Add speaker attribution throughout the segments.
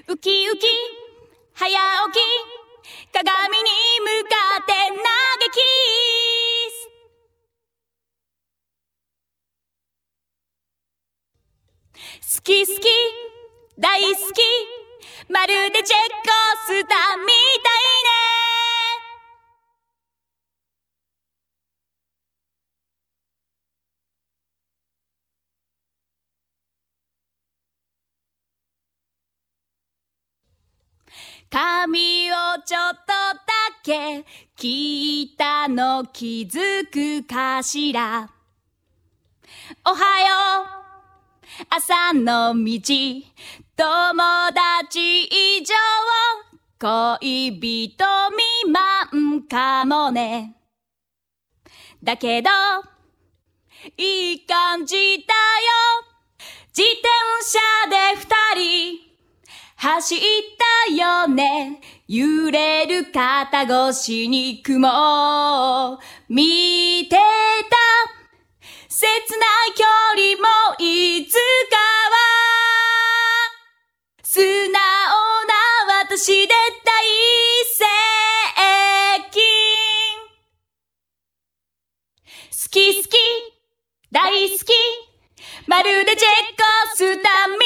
Speaker 1: ウキウキ早起き鏡に向かって嘆き好き好き大好きまるでチェッコスターみたいね髪をちょっとだけ切ったの気づくかしらおはよう朝の道友達以上恋人未満かもねだけどいい感じだよ自転車で二人走ったよね揺れる肩越しに雲を見てた切ない距離もいつかは素直な私で大正義好き好き大好きまるでチェッコスターみたい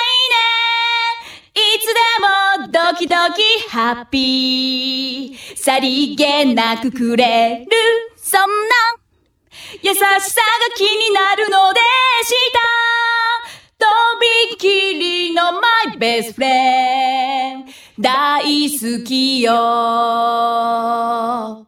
Speaker 1: ねいつでもドキドキハッピーさりげなくくれるそんな優しさが気になるのでしたとびきりのマイベストフレンド大好きよ